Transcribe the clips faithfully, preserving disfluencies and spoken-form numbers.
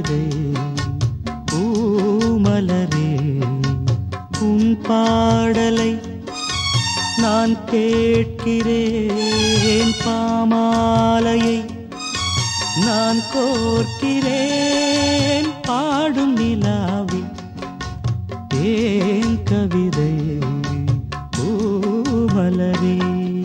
கவிதை பூமலரே உன் பாடலை நான் கேட்கிறேன் பாமாலையை நான் கோர்க்கிறேன் பாடும் நிலாவில் ஏன் கவிதை பூமலரே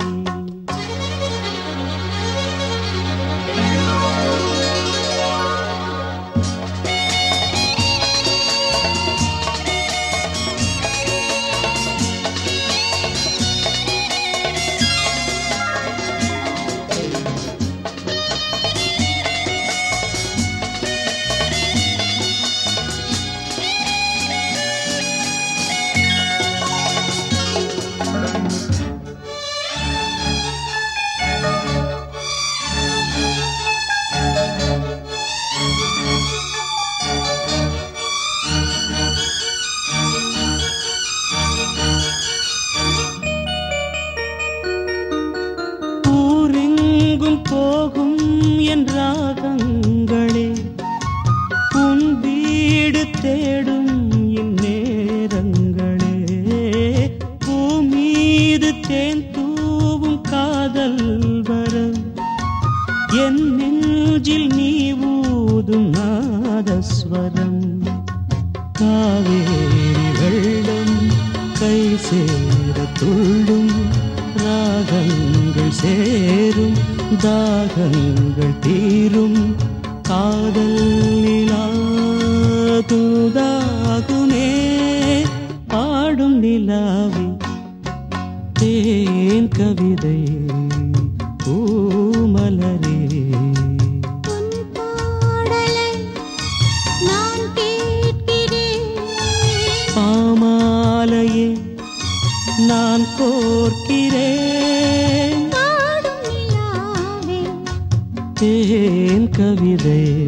போகும் என் ராகங்களே உன் வீடு தேடும் என் நேரங்களே பூமீது தேன் தூவும் காதல் வரம் என் நெஞ்சில் நீ ஊதும் நாதஸ்வரம் காவேரி வெள்ளம் கை சேர துள்ளும் ராகங்கள் சேரும் தாகங்கள் தீரும் காதல் நிலா தூதாகுமே பாடும் நிலாவி தேன் கவிதை பூமலரே பாமாலையே நான் கோர்க்கிறேன் தேன் கவிதை